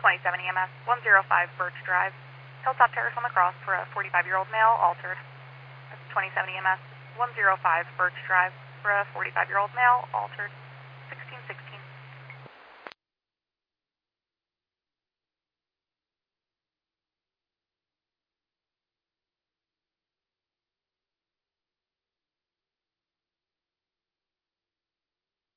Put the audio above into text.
27 EMS, 105 Birch Drive, Hilltop Terrace on the Cross for a 45-year-old male, altered. That's 27 EMS, 105 Birch Drive for a 45-year-old male, altered. 1660.